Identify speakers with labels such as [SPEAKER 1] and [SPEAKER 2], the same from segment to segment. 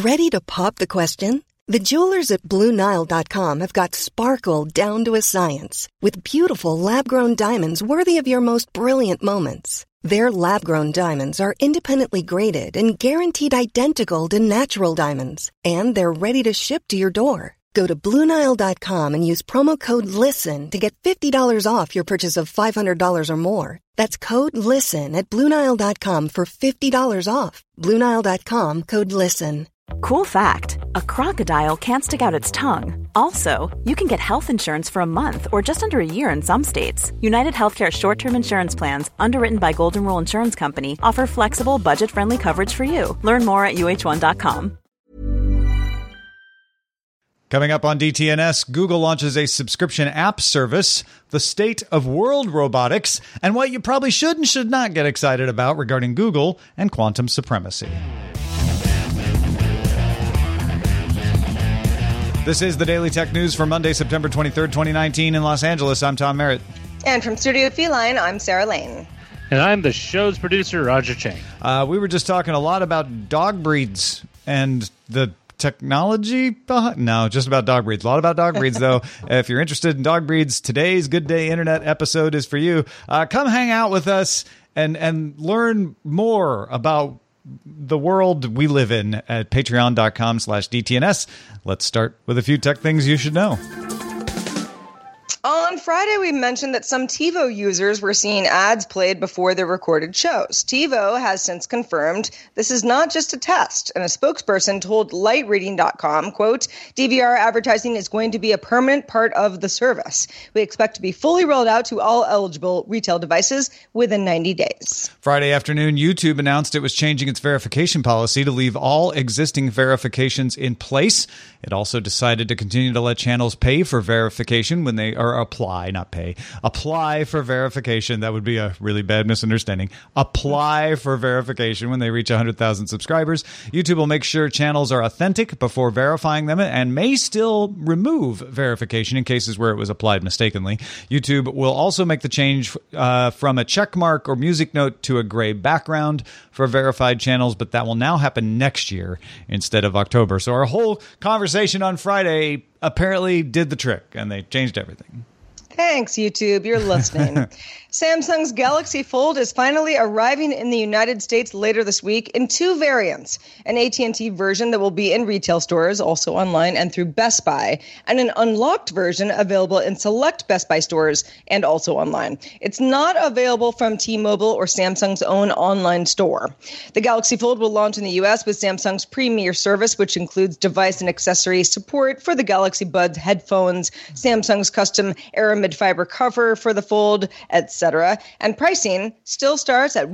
[SPEAKER 1] Ready to pop the question? The jewelers at BlueNile.com have got sparkle down to a science with beautiful lab-grown diamonds worthy of your most brilliant moments. Their lab-grown diamonds are independently graded and guaranteed identical to natural diamonds, and they're ready to ship to your door. Go to BlueNile.com and use promo code LISTEN to get $50 off your purchase of $500 or more. That's code LISTEN at BlueNile.com for $50 off. BlueNile.com, code LISTEN.
[SPEAKER 2] Cool fact, a crocodile can't stick out its tongue. Also, you can get health insurance for a month or just under a year in some states. United Healthcare short-term insurance plans, underwritten by Golden Rule Insurance Company, offer flexible, budget-friendly coverage for you. Learn more at uh1.com.
[SPEAKER 3] Coming up on DTNS, Google launches a subscription app service, the state of world robotics, and what you probably should and should not get excited about regarding Google and quantum supremacy. This is the Daily Tech News for Monday, September 23rd, 2019 in Los Angeles. I'm Tom Merritt.
[SPEAKER 4] And from Studio Feline, I'm Sarah Lane.
[SPEAKER 5] And I'm the show's producer, Roger Chang.
[SPEAKER 3] We were just talking a lot about dog breeds and the technology behind... No, just about dog breeds. A lot about dog breeds, though. If you're interested in dog breeds, today's Good Day Internet episode is for you. Come hang out with us and learn more about the world we live in at patreon.com/DTNS. Let's start with a few tech things you should know.
[SPEAKER 4] On Friday, we mentioned that some TiVo users were seeing ads played before their recorded shows. TiVo has since confirmed this is not just a test, and a spokesperson told lightreading.com, quote, DVR advertising is going to be a permanent part of the service. We expect to be fully rolled out to all eligible retail devices within 90 days.
[SPEAKER 3] Friday afternoon, YouTube announced it was changing its verification policy to leave all existing verifications in place. It also decided to continue to let channels pay for verification when they are apply for verification. That would be a really bad misunderstanding. Apply for verification when they reach 100,000 subscribers. YouTube will make sure channels are authentic before verifying them and may still remove verification in cases where it was applied mistakenly. YouTube will also make the change from a check mark or music note to a gray background for verified channels, but that will now happen next year instead of October. So our whole conversation on Friday apparently did the trick, and they changed everything.
[SPEAKER 4] Thanks, YouTube. You're listening. Samsung's Galaxy Fold is finally arriving in the United States later this week in two variants, an AT&T version that will be in retail stores, also online and through Best Buy, and an unlocked version available in select Best Buy stores and also online. It's not available from T-Mobile or Samsung's own online store. The Galaxy Fold will launch in the U.S. with Samsung's premier service, which includes device and accessory support for the Galaxy Buds headphones, Samsung's custom Aramid fiber cover for the Fold, etc. And pricing still starts at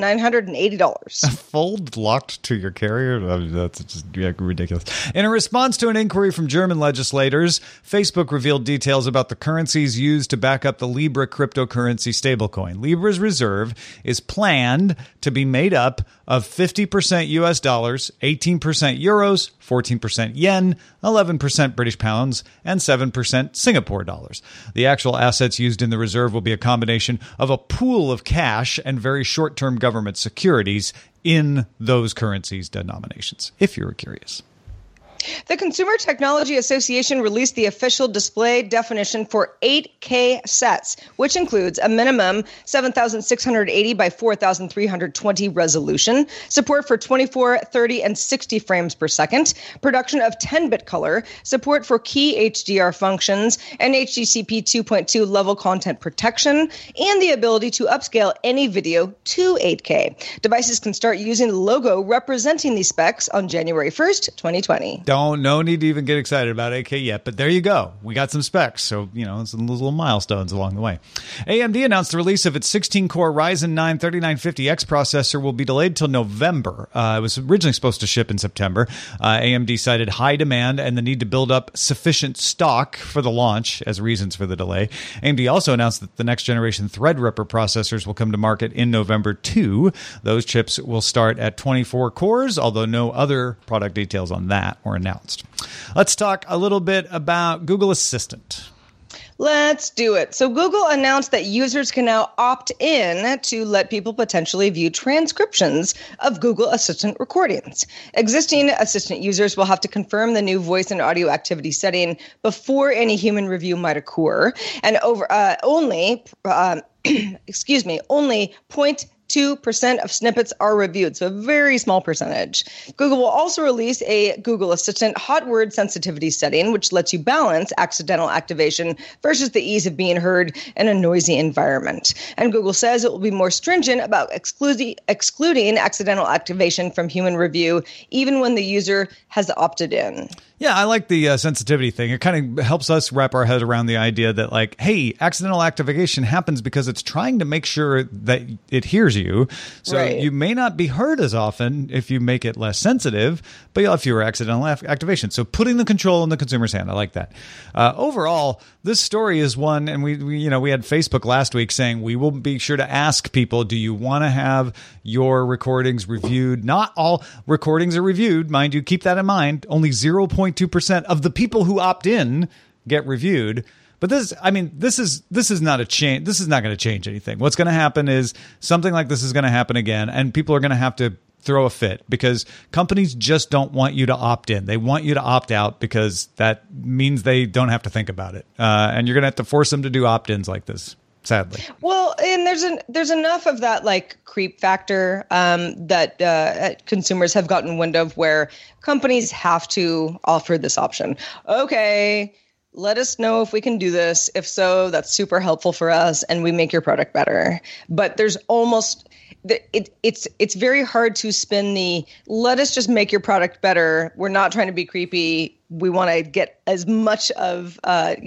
[SPEAKER 4] $1,980.
[SPEAKER 3] A Fold locked to your carrier? That's just ridiculous. In a response to an inquiry from German legislators, Facebook revealed details about the currencies used to back up the Libra cryptocurrency stablecoin. Libra's reserve is planned to be made up of 50% US dollars, 18% euros, 14% yen, 11% British pounds, and 7% Singapore dollars. The actual assets used in the reserve will be a combination of a pool of cash and very short-term government securities in those currencies denominations, if you're curious.
[SPEAKER 4] The Consumer Technology Association released the official display definition for 8K sets, which includes a minimum 7,680 by 4,320 resolution, support for 24, 30, and 60 frames per second, production of 10-bit color, support for key HDR functions, and HDCP 2.2 level content protection, and the ability to upscale any video to 8K. Devices can start using the logo representing these specs on January 1st, 2020.
[SPEAKER 3] No need to even get excited about 8K yet, but there you go. We got some specs, so, it's some little milestones along the way. AMD announced the release of its 16-core Ryzen 9 3950X processor will be delayed till November. It was originally supposed to ship in September. AMD cited high demand and the need to build up sufficient stock for the launch as reasons for the delay. AMD also announced that the next generation Threadripper processors will come to market in November too. Those chips will start at 24 cores, although no other product details on that were announced. Let's talk a little bit about Google Assistant.
[SPEAKER 4] Let's do it. So Google announced that users can now opt in to let people potentially view transcriptions of Google Assistant recordings. Existing Assistant users will have to confirm the new voice and audio activity setting before any human review might occur, and only 0.2% of snippets are reviewed, so a very small percentage. Google will also release a Google Assistant hot word sensitivity setting, which lets you balance accidental activation versus the ease of being heard in a noisy environment. And Google says it will be more stringent about excluding accidental activation from human review, even when the user has opted in.
[SPEAKER 3] Yeah, I like the sensitivity thing. It kind of helps us wrap our head around the idea that, like, hey, accidental activation happens because it's trying to make sure that it hears you. So you may not be heard as often if you make it less sensitive, but you'll have fewer accidental activation. So putting the control in the consumer's hand, I like that. Overall, this story is one, and we had Facebook last week saying we will be sure to ask people, do you want to have your recordings reviewed? Not all recordings are reviewed, mind you. Keep that in mind. Only 0.2% of the people who opt in get reviewed. But this is not a change. This is not going to change anything. What's going to happen is something like this is going to happen again, and people are going to have to throw a fit because companies just don't want you to opt in. They want you to opt out because that means they don't have to think about it. And you're going to have to force them to do opt-ins like this, sadly.
[SPEAKER 4] Well, and there's enough of that like creep factor that consumers have gotten wind of where companies have to offer this option. Okay, let us know if we can do this. If so, that's super helpful for us and we make your product better. But there's almost it's very hard to spin the let us just make your product better. We're not trying to be creepy. We want to get as much of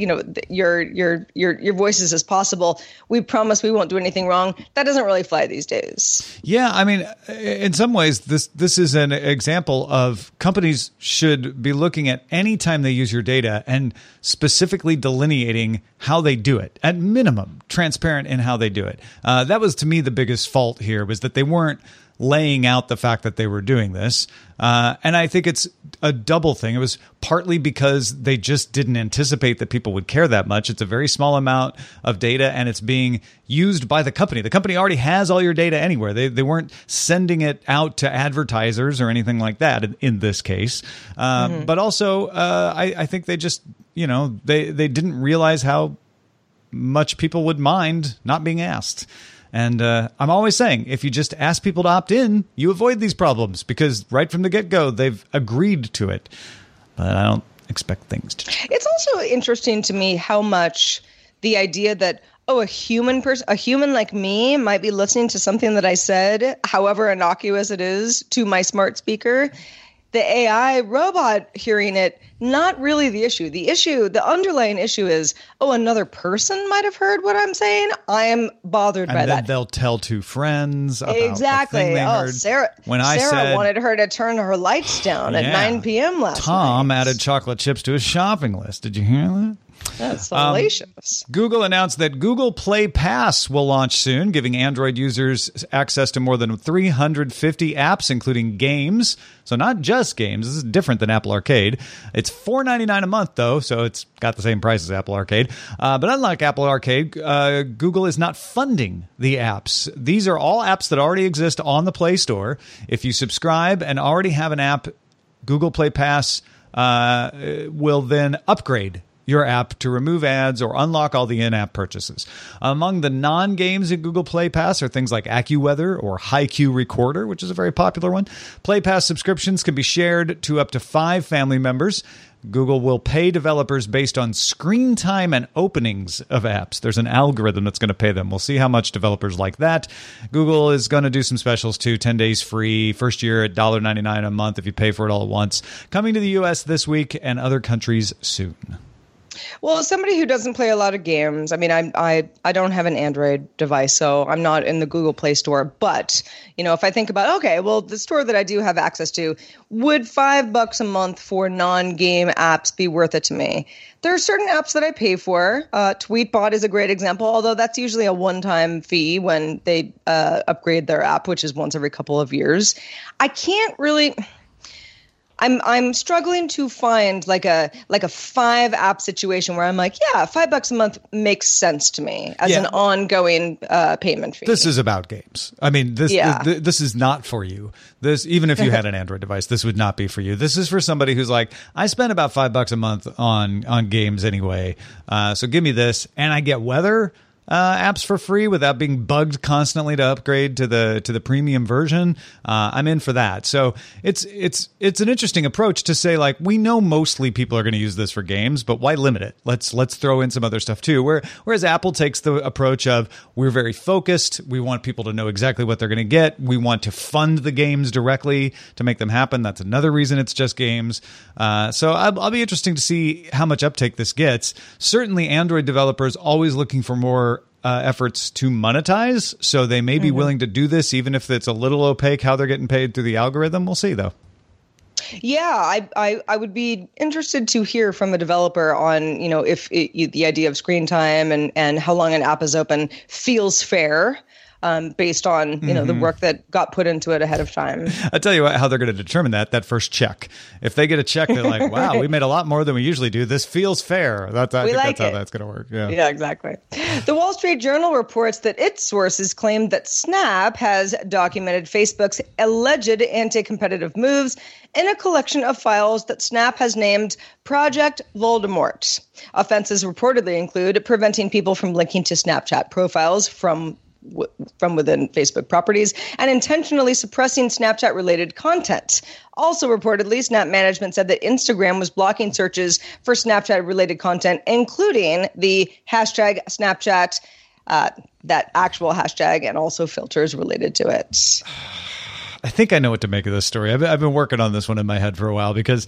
[SPEAKER 4] your voices as possible. We promise we won't do anything wrong. That doesn't really fly these days.
[SPEAKER 3] Yeah, I mean, in some ways, this is an example of companies should be looking at any time they use your data and specifically delineating how they do it. At minimum, transparent in how they do it. That was, to me, the biggest fault here was that they weren't laying out the fact that they were doing this. And I think it's a double thing. It was partly because they just didn't anticipate that people would care that much. It's a very small amount of data and it's being used by the company. The company already has all your data anywhere. They weren't sending it out to advertisers or anything like that in this case. But also, I think they just, they didn't realize how much people would mind not being asked. And I'm always saying, if you just ask people to opt in, you avoid these problems because right from the get-go, they've agreed to it. But I don't expect things to change.
[SPEAKER 4] It's also interesting to me how much the idea that, a human like me might be listening to something that I said, however innocuous it is, to my smart speaker. The AI robot hearing it, not really the issue. The underlying issue is, another person might have heard what I'm saying. I am bothered by that.
[SPEAKER 3] And they'll tell two friends about
[SPEAKER 4] exactly.
[SPEAKER 3] the thing they heard.
[SPEAKER 4] Sarah wanted her to turn her lights down at 9 p.m. last night.
[SPEAKER 3] Tom added chocolate chips to his shopping list. Did you hear that?
[SPEAKER 4] That's salacious.
[SPEAKER 3] Google announced that Google Play Pass will launch soon, giving Android users access to more than 350 apps, including games. So not just games. This is different than Apple Arcade. It's $4.99 a month, though, so it's got the same price as Apple Arcade. But unlike Apple Arcade, Google is not funding the apps. These are all apps that already exist on the Play Store. If you subscribe and already have an app, Google Play Pass will then upgrade your app to remove ads or unlock all the in-app purchases. Among the non-games in Google Play Pass are things like AccuWeather or HiQ Recorder, which is a very popular one. Play Pass subscriptions can be shared to up to 5 family members. Google will pay developers based on screen time and openings of apps. There's an algorithm that's going to pay them. We'll see how much developers like that. Google is going to do some specials too. 10 days free, first year at $1.99 a month if you pay for it all at once. Coming to the U.S. this week and other countries soon.
[SPEAKER 4] Well, as somebody who doesn't play a lot of games, I mean, I don't have an Android device, so I'm not in the Google Play Store. But, if I think about, the store that I do have access to, would $5 a month for non-game apps be worth it to me? There are certain apps that I pay for. Tweetbot is a great example, although that's usually a one-time fee when they upgrade their app, which is once every couple of years. I'm struggling to find like a 5 app situation where I'm like, yeah, $5 a month makes sense to me as an ongoing payment fee.
[SPEAKER 3] This is about games. I mean, this is not for you. This, even if you had an Android device, this would not be for you. This is for somebody who's like, I spend about $5 a month on games anyway. So give me this, and I get weather apps for free without being bugged constantly to upgrade to the premium version. I'm in for that. So it's an interesting approach to say, like, we know mostly people are going to use this for games, but why limit it? Let's throw in some other stuff too. Whereas Apple takes the approach of, we're very focused. We want people to know exactly what they're going to get. We want to fund the games directly to make them happen. That's another reason it's just games. So I'll be interesting to see how much uptake this gets. Certainly Android developers always looking for more efforts to monetize, so they may be willing to do this, even if it's a little opaque how they're getting paid through the algorithm. We'll see, though.
[SPEAKER 4] Yeah, I would be interested to hear from a developer on, if the idea of screen time and how long an app is open feels fair. Based on the work that got put into it ahead of time.
[SPEAKER 3] I'll tell you how they're going to determine that first check. If they get a check, they're like, wow, we made a lot more than we usually do. This feels fair. I think that's how that's going to work.
[SPEAKER 4] Yeah, exactly. The Wall Street Journal reports that its sources claim that Snap has documented Facebook's alleged anti-competitive moves in a collection of files that Snap has named Project Voldemort. Offenses reportedly include preventing people from linking to Snapchat profiles from within Facebook properties, and intentionally suppressing Snapchat-related content. Also reportedly, Snap management said that Instagram was blocking searches for Snapchat-related content, including the hashtag Snapchat, that actual hashtag, and also filters related to it.
[SPEAKER 3] I think I know what to make of this story. I've been working on this one in my head for a while because,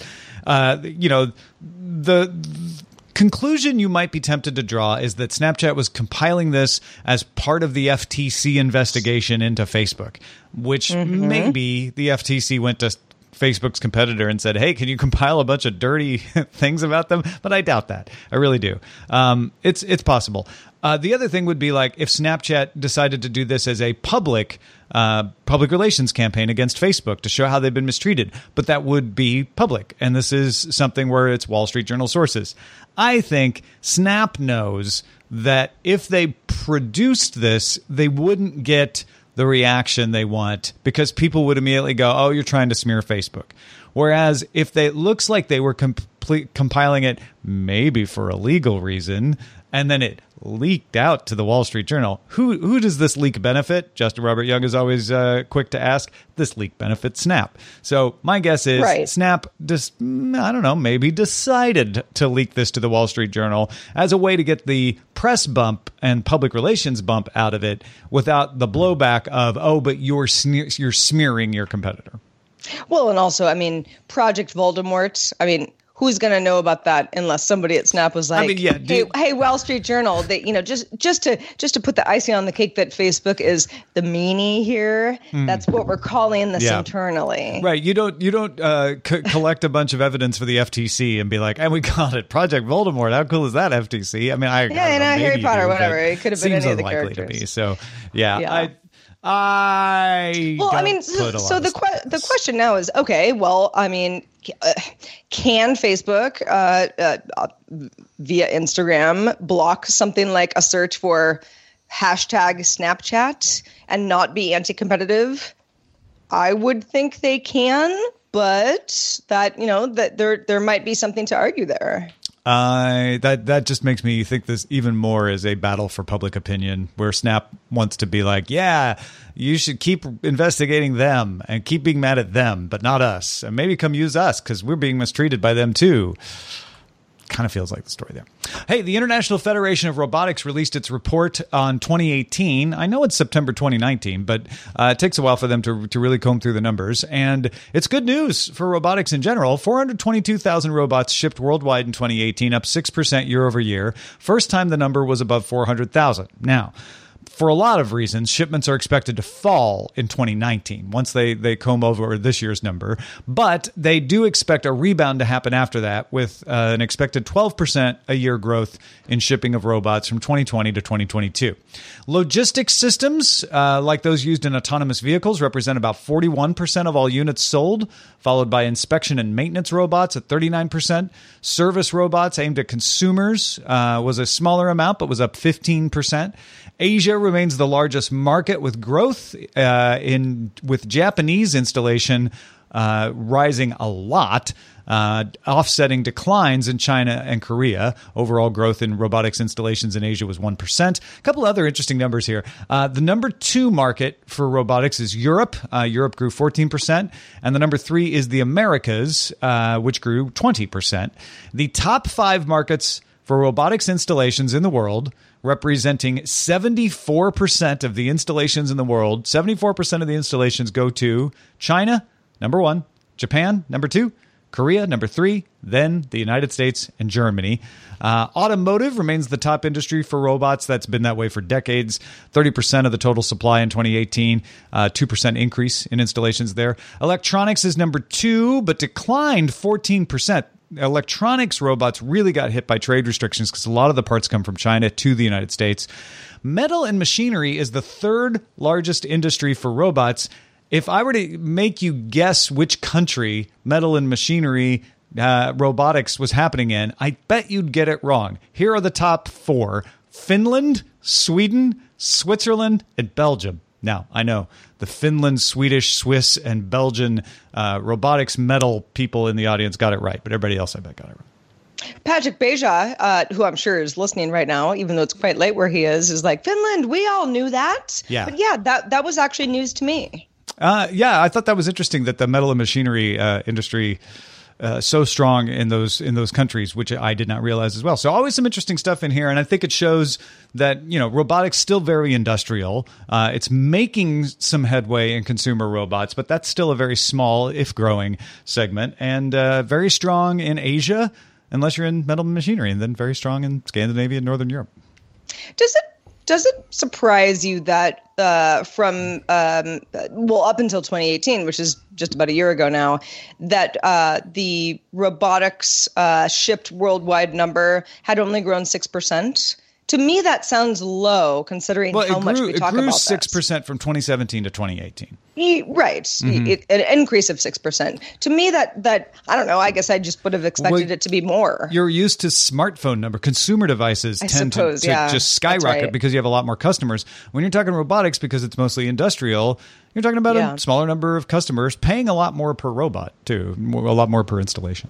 [SPEAKER 3] the conclusion you might be tempted to draw is that Snapchat was compiling this as part of the FTC investigation into Facebook, which maybe the FTC went to Facebook's competitor and said, hey, can you compile a bunch of dirty things about them? But I doubt that. I really do. It's possible. The other thing would be, like, if Snapchat decided to do this as a public relations campaign against Facebook to show how they've been mistreated, but that would be public. And this is something where it's Wall Street Journal sources. I think Snap knows that if they produced this, they wouldn't get the reaction they want because people would immediately go, oh, you're trying to smear Facebook. Whereas if it looks like they were compiling it maybe for a legal reason, and then it leaked out to the Wall Street Journal, who does this leak benefit? Justin Robert Young is always quick to ask. This leak benefits Snap. So my guess is Snap just, I don't know, maybe decided to leak this to the Wall Street Journal as a way to get the press bump and public relations bump out of it without the blowback of, oh, but you're smearing your competitor.
[SPEAKER 4] Well, and also, I mean, Project Voldemort, who's going to know about that unless somebody at Snap was like, hey, Wall Street Journal, that, just to put the icing on the cake that Facebook is the meanie here. That's what we're calling this internally.
[SPEAKER 3] Right. You don't collect a bunch of evidence for the FTC and be like, and we got it, Project Voldemort. How cool is that, FTC? I mean, I don't know,
[SPEAKER 4] Harry Potter, whatever. It could have been any of the characters.
[SPEAKER 3] To me. So
[SPEAKER 4] the question now is, okay, well, can Facebook via Instagram block something like a search for hashtag Snapchat and not be anti-competitive? I would think they can, but that there might be something to argue there.
[SPEAKER 3] That just makes me think this even more is a battle for public opinion, where Snap wants to be like, yeah, you should keep investigating them and keep being mad at them, but not us, and maybe come use us because we're being mistreated by them too. Kind of feels like the story there. Hey, the International Federation of Robotics released its report on 2018. I know it's September 2019, but it takes a while for them to really comb through the numbers. And it's good news for robotics in general. 422,000 robots shipped worldwide in 2018, up 6% year over year. First time the number was above 400,000. Now, for a lot of reasons, shipments are expected to fall in 2019 once they comb over this year's number. But they do expect a rebound to happen after that with an expected 12% a year growth in shipping of robots from 2020 to 2022. Logistics systems, like those used in autonomous vehicles, represent about 41% of all units sold, followed by inspection and maintenance robots at 39%. Service robots aimed at consumers was a smaller amount, but was up 15%. Asia remains the largest market with growth with Japanese installation rising a lot, offsetting declines in China and Korea. Overall growth in robotics installations in Asia was 1%. A couple other interesting numbers here. The number 2 market for robotics is Europe. Europe grew 14%. And the number 3 is the Americas, which grew 20%. The top 5 markets for robotics installations in the world, representing 74% of the installations in the world. 74% of the installations go to China, number 1, Japan, number 2, Korea, number 3, then the United States and Germany. Automotive remains the top industry for robots. That's been that way for decades. 30% of the total supply in 2018, 2% increase in installations there. Electronics is number 2, but declined 14%. Electronics robots really got hit by trade restrictions because a lot of the parts come from China to the United States. Metal and machinery is the 3rd largest industry for robots. If I were to make you guess which country metal and machinery robotics was happening in, I bet you'd get it wrong. Here are the top 4: Finland, Sweden, Switzerland, and Belgium. Now, I know the Finland, Swedish, Swiss, and Belgian robotics metal people in the audience got it right, but everybody else, I bet, got it right.
[SPEAKER 4] Patrick Beja, who I'm sure is listening right now, even though it's quite late where he is like, Finland, we all knew that.
[SPEAKER 3] Yeah.
[SPEAKER 4] But yeah, that was actually news to me.
[SPEAKER 3] Yeah, I thought that was interesting that the metal and machinery industry so strong in those countries, which I did not realize as well. So always some interesting stuff in here, and I think it shows that robotics still very industrial. It's making some headway in consumer robots, but that's still a very small, if growing, segment, and very strong in Asia, unless you're in metal and machinery, and then very strong in Scandinavia and Northern Europe.
[SPEAKER 4] Does it surprise you that from up until 2018, which is just about a year ago now, that the robotics shipped worldwide number had only grown 6%? To me, that sounds low considering how much we talk about this.
[SPEAKER 3] It grew 6% from 2017 to 2018.
[SPEAKER 4] Right. Mm-hmm. An increase of 6%. To me, that I don't know, I guess I just would have expected it to be more.
[SPEAKER 3] You're used to smartphone number. Consumer devices tend to just skyrocket because you have a lot more customers. When you're talking robotics, because it's mostly industrial, you're talking about a smaller number of customers paying a lot more per robot, too, a lot more per installation.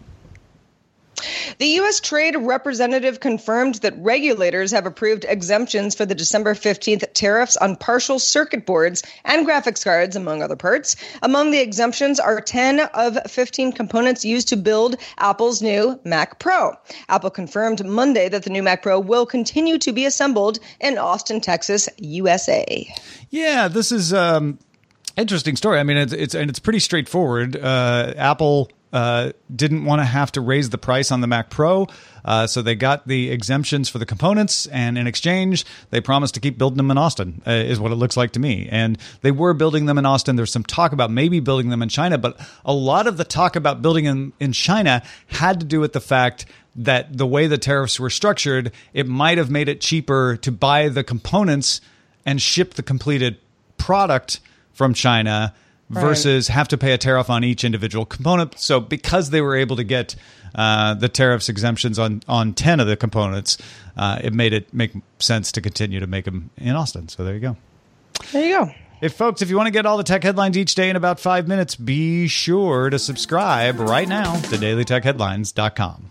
[SPEAKER 4] The U.S. Trade Representative confirmed that regulators have approved exemptions for the December 15th tariffs on partial circuit boards and graphics cards, among other parts. Among the exemptions are 10 of 15 components used to build Apple's new Mac Pro. Apple confirmed Monday that the new Mac Pro will continue to be assembled in Austin, Texas, USA.
[SPEAKER 3] Yeah, this is interesting story. I mean, it's pretty straightforward. Apple didn't want to have to raise the price on the Mac Pro, so they got the exemptions for the components, and in exchange, they promised to keep building them in Austin, is what it looks like to me. And they were building them in Austin. There's some talk about maybe building them in China, but a lot of the talk about building them in China had to do with the fact that the way the tariffs were structured, it might have made it cheaper to buy the components and ship the completed product from China versus have to pay a tariff on each individual component. So because they were able to get the tariffs exemptions on 10 of the components, it made it make sense to continue to make them in Austin. So there you go.
[SPEAKER 4] There you go.
[SPEAKER 3] If you want to get all the tech headlines each day in about 5 minutes, be sure to subscribe right now to dailytechheadlines.com.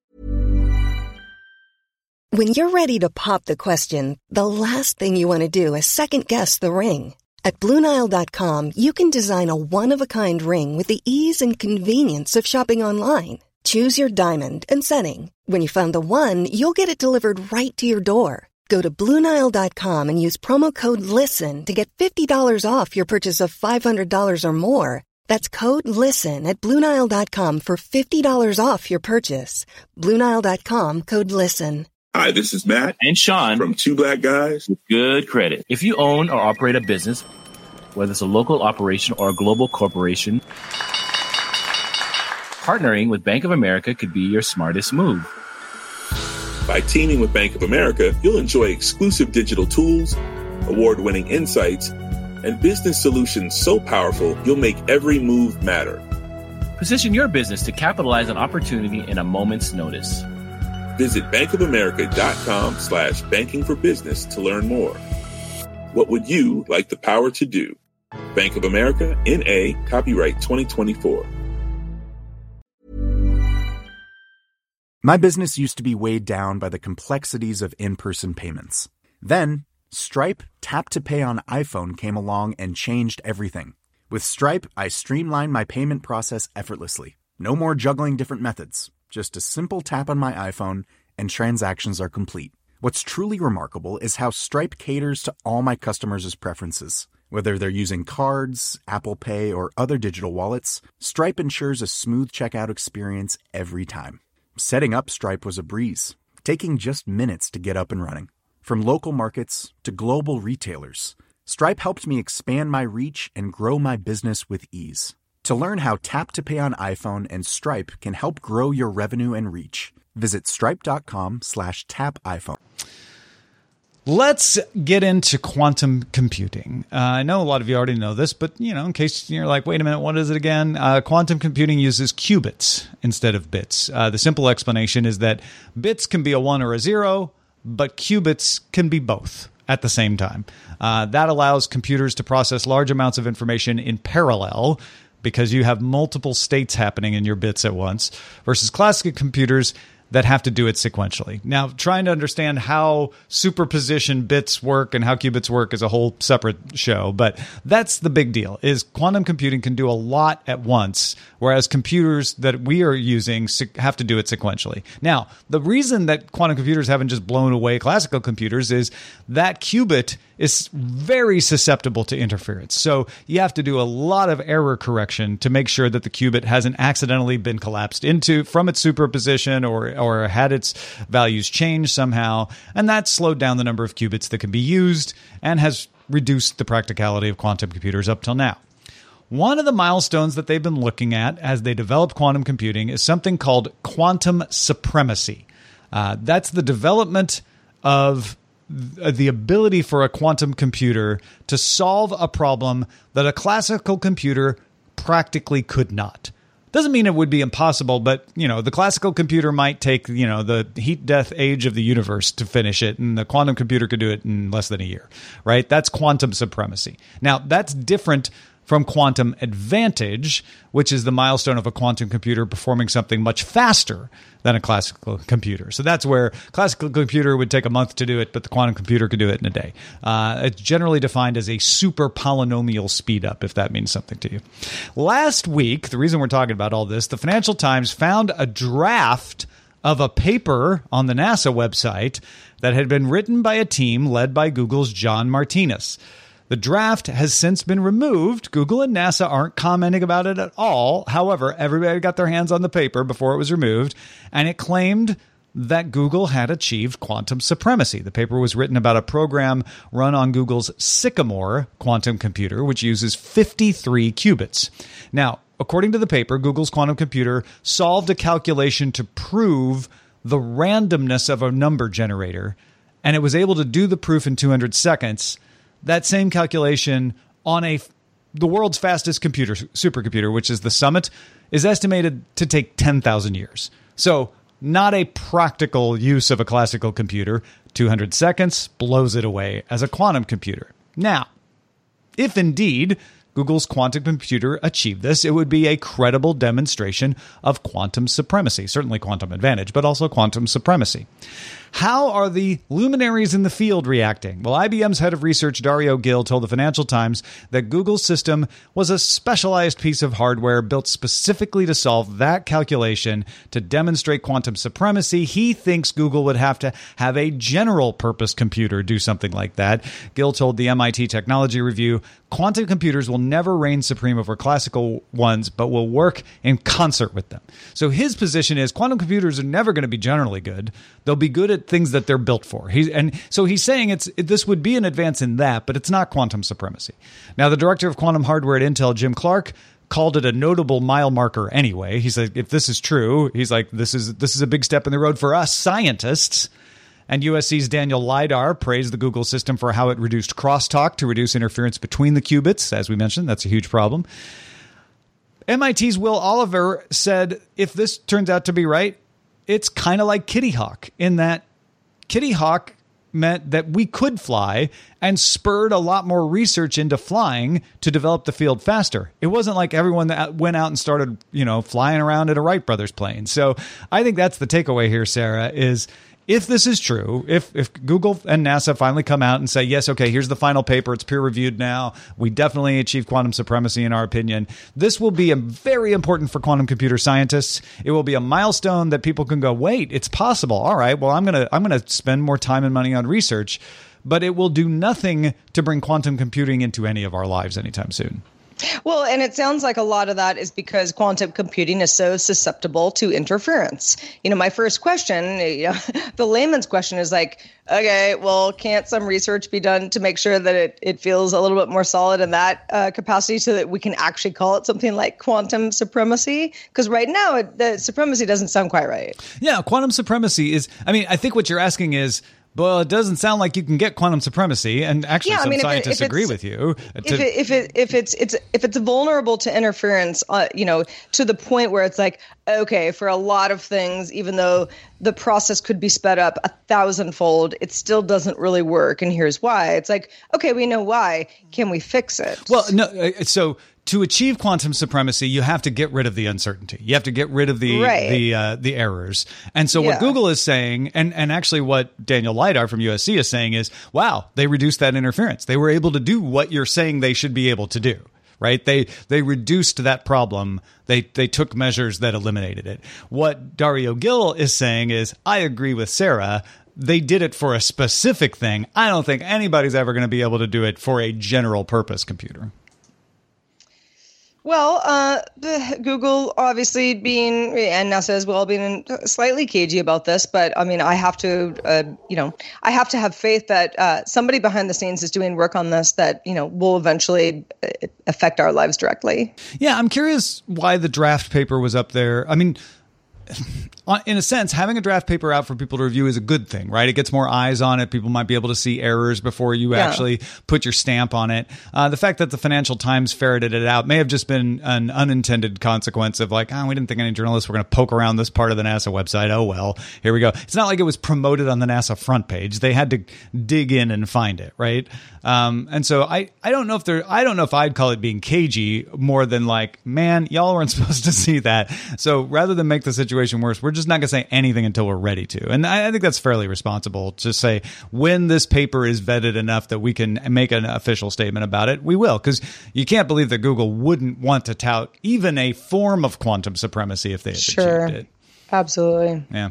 [SPEAKER 1] When you're ready to pop the question, the last thing you want to do is second-guess the ring. At BlueNile.com, you can design a one-of-a-kind ring with the ease and convenience of shopping online. Choose your diamond and setting. When you find the one, you'll get it delivered right to your door. Go to BlueNile.com and use promo code LISTEN to get $50 off your purchase of $500 or more. That's code LISTEN at BlueNile.com for $50 off your purchase. BlueNile.com, code LISTEN.
[SPEAKER 6] Hi, this is Matt
[SPEAKER 7] and Sean
[SPEAKER 6] from Two Black Guys
[SPEAKER 7] with Good Credit. If you own or operate a business, whether it's a local operation or a global corporation, partnering with Bank of America could be your smartest move.
[SPEAKER 6] By teaming with Bank of America, you'll enjoy exclusive digital tools, award-winning insights, and business solutions so powerful you'll make every move matter.
[SPEAKER 7] Position your business to capitalize on opportunity in a moment's notice.
[SPEAKER 6] Visit bankofamerica.com/banking for business to learn more. What would you like the power to do? Bank of America, N.A., copyright 2024.
[SPEAKER 8] My business used to be weighed down by the complexities of in-person payments. Then, Stripe Tap to Pay on iPhone came along and changed everything. With Stripe, I streamlined my payment process effortlessly. No more juggling different methods. Just a simple tap on my iPhone and transactions are complete. What's truly remarkable is how Stripe caters to all my customers' preferences. Whether they're using cards, Apple Pay, or other digital wallets, Stripe ensures a smooth checkout experience every time. Setting up Stripe was a breeze, taking just minutes to get up and running. From local markets to global retailers, Stripe helped me expand my reach and grow my business with ease. To learn how Tap to Pay on iPhone and Stripe can help grow your revenue and reach, visit stripe.com/tapiphone.
[SPEAKER 3] Let's get into quantum computing. I know a lot of you already know this, but in case you're like, wait a minute, what is it again? Quantum computing uses qubits instead of bits. The simple explanation is that bits can be a 1 or a 0, but qubits can be both at the same time. That allows computers to process large amounts of information in parallel, because you have multiple states happening in your bits at once, versus classical computers that have to do it sequentially. Now, trying to understand how superposition bits work and how qubits work is a whole separate show, but that's the big deal, is quantum computing can do a lot at once, whereas computers that we are using have to do it sequentially. Now, the reason that quantum computers haven't just blown away classical computers is that qubit is very susceptible to interference. So you have to do a lot of error correction to make sure that the qubit hasn't accidentally been collapsed from its superposition or had its values changed somehow. And that slowed down the number of qubits that can be used and has reduced the practicality of quantum computers up till now. One of the milestones that they've been looking at as they develop quantum computing is something called quantum supremacy. That's the development of the ability for a quantum computer to solve a problem that a classical computer practically could not. Doesn't mean it would be impossible, but the classical computer might take the heat death age of the universe to finish it, and the quantum computer could do it in less than a year, right? That's quantum supremacy. Now, that's different from quantum advantage, which is the milestone of a quantum computer performing something much faster than a classical computer. So that's where classical computer would take a month to do it, but the quantum computer could do it in a day. It's generally defined as a super polynomial speed up, if that means something to you. Last week, the reason we're talking about all this, the Financial Times found a draft of a paper on the NASA website that had been written by a team led by Google's John Martinez. The draft has since been removed. Google and NASA aren't commenting about it at all. However, everybody got their hands on the paper before it was removed, and it claimed that Google had achieved quantum supremacy. The paper was written about a program run on Google's Sycamore quantum computer, which uses 53 qubits. Now, according to the paper, Google's quantum computer solved a calculation to prove the randomness of a number generator, and it was able to do the proof in 200 seconds. That same calculation on the world's fastest supercomputer, which is the Summit, is estimated to take 10,000 years. So not a practical use of a classical computer. 200 seconds blows it away as a quantum computer. Now, if indeed Google's quantum computer achieved this, it would be a credible demonstration of quantum supremacy, certainly quantum advantage, but also quantum supremacy. How are the luminaries in the field reacting? Well, IBM's head of research, Dario Gil, told the Financial Times that Google's system was a specialized piece of hardware built specifically to solve that calculation to demonstrate quantum supremacy. He thinks Google would have to have a general-purpose computer do something like that. Gil told the MIT Technology Review, quantum computers will never reign supreme over classical ones, but will work in concert with them. So his position is quantum computers are never going to be generally good. They'll be good at at things that they're built for. So he's saying this would be an advance in that, but it's not quantum supremacy. Now, the director of quantum hardware at Intel, Jim Clark, called it a notable mile marker anyway. He said, if this is true, he's like, this is a big step in the road for us scientists. And USC's Daniel Lidar praised the Google system for how it reduced crosstalk to reduce interference between the qubits. As we mentioned, that's a huge problem. MIT's Will Oliver said, if this turns out to be right, it's kind of like Kitty Hawk, in that Kitty Hawk meant that we could fly and spurred a lot more research into flying to develop the field faster. It wasn't like everyone that went out and started, flying around in a Wright brothers plane. So I think that's the takeaway here, Sarah, is if this is true, if Google and NASA finally come out and say, yes, okay, here's the final paper, it's peer-reviewed now, we definitely achieved quantum supremacy in our opinion, this will be very important for quantum computer scientists. It will be a milestone that people can go, wait, it's possible. All right, well, I'm gonna spend more time and money on research, but it will do nothing to bring quantum computing into any of our lives anytime soon.
[SPEAKER 4] Well, and it sounds like a lot of that is because quantum computing is so susceptible to interference. My first question, the layman's question is like, okay, well, can't some research be done to make sure that it feels a little bit more solid in that capacity so that we can actually call it something like quantum supremacy? Because right now, the supremacy doesn't sound quite right.
[SPEAKER 3] Yeah, quantum supremacy is, I think what you're asking is, well, it doesn't sound like you can get quantum supremacy, and actually, some scientists agree with you.
[SPEAKER 4] If it's vulnerable to interference, to the point where it's like, okay, for a lot of things, even though the process could be sped up 1,000-fold, it still doesn't really work, and here's why. It's like, okay, we know why. Can we fix it?
[SPEAKER 3] Well, no. So to achieve quantum supremacy, you have to get rid of the uncertainty. You have to get rid of the errors. And so what Google is saying, and actually what Daniel Lidar from USC is saying is, wow, they reduced that interference. They were able to do what you're saying they should be able to do, right? They reduced that problem. They took measures that eliminated it. What Dario Gil is saying is, I agree with Sarah. They did it for a specific thing. I don't think anybody's ever going to be able to do it for a general purpose computer.
[SPEAKER 4] Well, Google obviously being, and NASA as well, being slightly cagey about this, but I have to, I have to have faith that somebody behind the scenes is doing work on this that, will eventually affect our lives directly.
[SPEAKER 3] Yeah, I'm curious why the draft paper was up there. In a sense, having a draft paper out for people to review is a good thing, right? It gets more eyes on it. People might be able to see errors before you actually put your stamp on it. The fact that the Financial Times ferreted it out may have just been an unintended consequence of like, we didn't think any journalists were going to poke around this part of the NASA website. Oh, well, here we go. It's not like it was promoted on the NASA front page. They had to dig in and find it, right? And so I don't know if I'd call it being cagey more than like, man, y'all weren't supposed to see that. So rather than make the situation worse, we're just not going to say anything until we're ready to. And I think that's fairly responsible to say when this paper is vetted enough that we can make an official statement about it, we will. Because you can't believe that Google wouldn't want to tout even a form of quantum supremacy if they had achieved it.
[SPEAKER 4] Absolutely.
[SPEAKER 3] Yeah.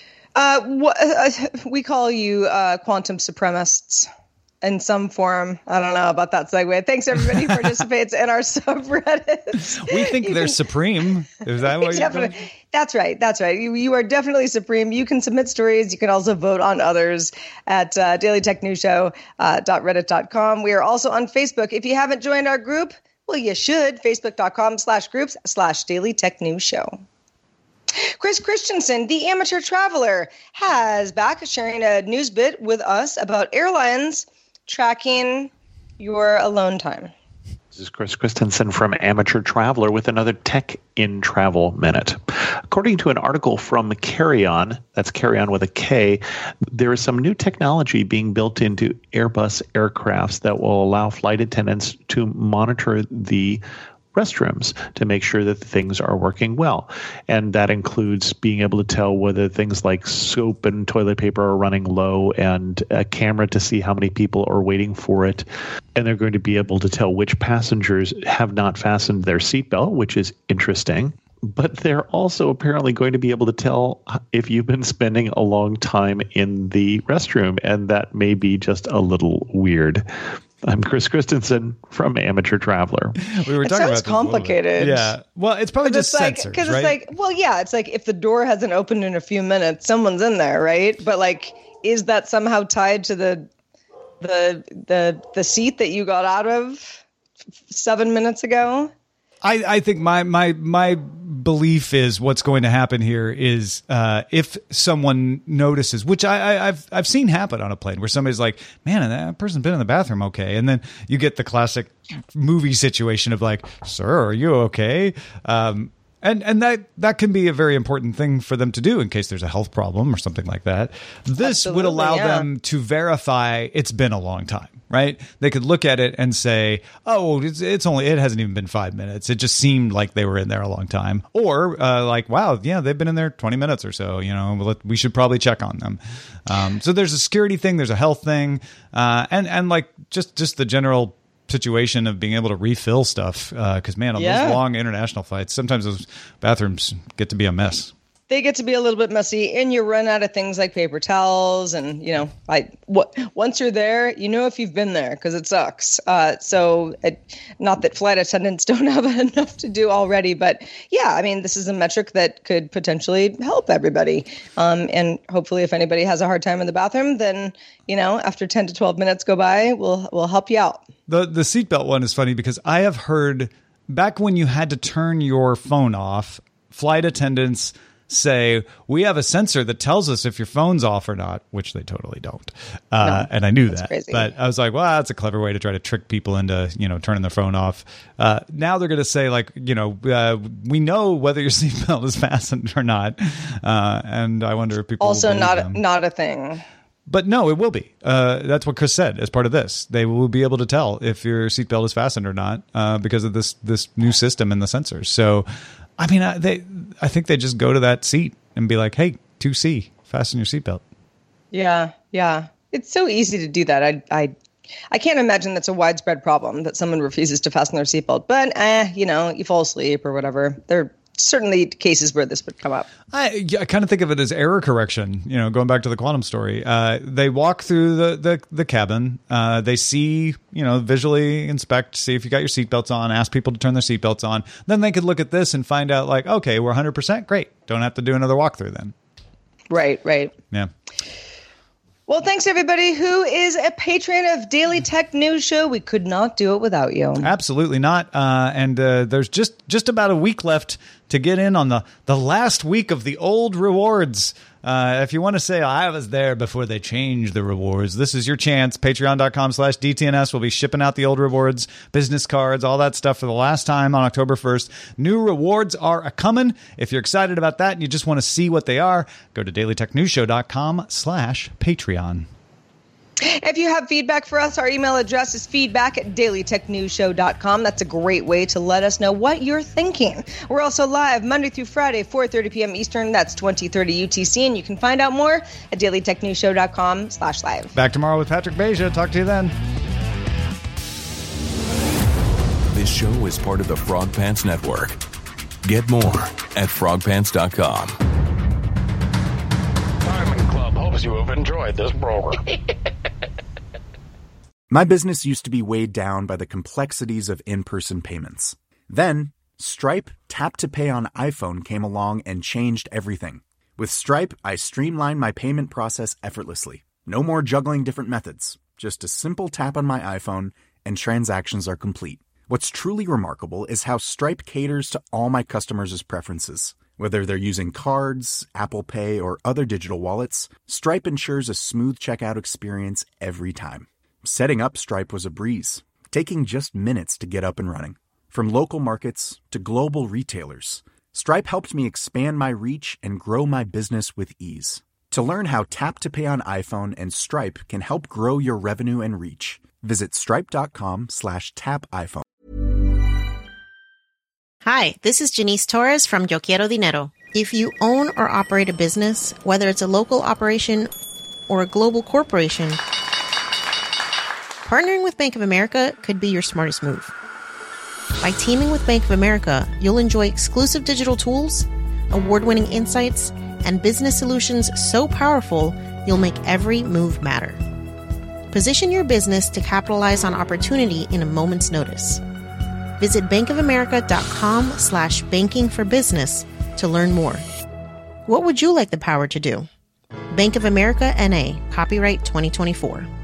[SPEAKER 4] We call you quantum supremacists in some form. I don't know about that segue. Thanks everybody who participates in our subreddits.
[SPEAKER 3] We think they're supreme. Is that what you're doing?
[SPEAKER 4] That's right. You are definitely supreme. You can submit stories. You can also vote on others at dailytechnewsshow.reddit.com. We are also on Facebook. If you haven't joined our group, well, you should. Facebook.com/groups/dailytechnewsshow. Chris Christensen, the amateur traveler, has back sharing a news bit with us about airlines tracking your alone time.
[SPEAKER 9] This is Chris Christensen from Amateur Traveler with another Tech in Travel Minute. According to an article from Carry-On, that's Carry-On with a K, there is some new technology being built into Airbus aircrafts that will allow flight attendants to monitor the restrooms to make sure that things are working well. And that includes being able to tell whether things like soap and toilet paper are running low, and a camera to see how many people are waiting for it. And they're going to be able to tell which passengers have not fastened their seatbelt, which is interesting. But they're also apparently going to be able to tell if you've been spending a long time in the restroom, and that may be just a little weird. I'm Chris Christensen from Amateur Traveler.
[SPEAKER 3] We were talking about this
[SPEAKER 4] complicated.
[SPEAKER 3] Yeah. Well, it's probably just sensors,
[SPEAKER 4] because
[SPEAKER 3] right?
[SPEAKER 4] it's like, well, yeah, it's like if the door hasn't opened in a few minutes, someone's in there, right? But like, is that somehow tied to the seat that you got out of 7 minutes ago?
[SPEAKER 3] I think my belief is what's going to happen here is if someone notices, which I've seen happen on a plane, where somebody's like, man, that person's been in the bathroom, okay, and then you get the classic movie situation of like, sir, are you okay? And that can be a very important thing for them to do in case there's a health problem or something like that. This would allow them to verify it's been a long time, right? They could look at it and say, oh, it hasn't even been 5 minutes. It just seemed like they were in there a long time. Or like, wow, yeah, they've been in there 20 minutes or so. We should probably check on them. So there's a security thing, there's a health thing, and like just the general situation of being able to refill stuff, because man, on those long international flights, sometimes those bathrooms get to be a mess.
[SPEAKER 4] They get to be a little bit messy, and you run out of things like paper towels, and once you're there, if you've been there, because it sucks. Not that flight attendants don't have enough to do already, but yeah, I mean, this is a metric that could potentially help everybody. And hopefully, if anybody has a hard time in the bathroom, then after 10 to 12 minutes go by, we'll help you out.
[SPEAKER 3] The seatbelt one is funny because I have heard back when you had to turn your phone off, flight attendants say, we have a sensor that tells us if your phone's off or not, which they totally don't. No, and I knew that. Crazy. But I was like, well, that's a clever way to try to trick people into, turning their phone off. Now they're going to say, like, we know whether your seatbelt is fastened or not. And I wonder if people
[SPEAKER 4] also not a thing.
[SPEAKER 3] But no, it will be. That's what Chris said as part of this. They will be able to tell if your seatbelt is fastened or not because of this new system and the sensors. So, I mean, I think they just go to that seat and be like, hey, 2C, fasten your seatbelt. Yeah.
[SPEAKER 4] It's so easy to do that. I can't imagine that's a widespread problem that someone refuses to fasten their seatbelt. But, you fall asleep or whatever. There are certainly cases where this would come up.
[SPEAKER 3] I kind of think of it as error correction, going back to the quantum story. They walk through the cabin. They see, visually inspect, see if you got your seatbelts on, ask people to turn their seatbelts on. Then they could look at this and find out like, okay, we're 100%. Great. Don't have to do another walkthrough then.
[SPEAKER 4] Right.
[SPEAKER 3] Yeah.
[SPEAKER 4] Well, thanks, everybody who is a patron of Daily Tech News Show. We could not do it without you.
[SPEAKER 3] Absolutely not. And there's just about a week left to get in on the last week of the old rewards. If you want to say, I was there before they changed the rewards, this is your chance. Patreon.com/DTNS will be shipping out the old rewards, business cards, all that stuff for the last time on October 1st. New rewards are a-coming. If you're excited about that and you just want to see what they are, go to dailytechnewsshow.com/Patreon.
[SPEAKER 4] If you have feedback for us, our email address is feedback@dailytechnewsshow.com. That's a great way to let us know what you're thinking. We're also live Monday through Friday, 4:30 p.m. Eastern. That's 2030 UTC. And you can find out more at dailytechnewsshow.com/live.
[SPEAKER 3] Back tomorrow with Patrick Beja. Talk to you then.
[SPEAKER 10] This show is part of the Frog Pants Network. Get more at frogpants.com.
[SPEAKER 11] You have enjoyed this program.
[SPEAKER 8] My business used to be weighed down by the complexities of in-person payments. Then, Stripe Tap to Pay on iPhone came along and changed everything. With Stripe, I streamlined my payment process effortlessly. No more juggling different methods. Just a simple tap on my iPhone and transactions are complete. What's truly remarkable is how Stripe caters to all my customers' preferences. Whether they're using cards, Apple Pay, or other digital wallets, Stripe ensures a smooth checkout experience every time. Setting up Stripe was a breeze, taking just minutes to get up and running. From local markets to global retailers, Stripe helped me expand my reach and grow my business with ease. To learn how Tap to Pay on iPhone and Stripe can help grow your revenue and reach, visit stripe.com/tapiphone.
[SPEAKER 12] Hi, this is Janice Torres from Yo Quiero Dinero. If you own or operate a business, whether it's a local operation or a global corporation, partnering with Bank of America could be your smartest move. By teaming with Bank of America, you'll enjoy exclusive digital tools, award-winning insights, and business solutions so powerful, you'll make every move matter. Position your business to capitalize on opportunity in a moment's notice. Visit bankofamerica.com/bankingforbusiness to learn more. What would you like the power to do? Bank of America, N.A., copyright 2024.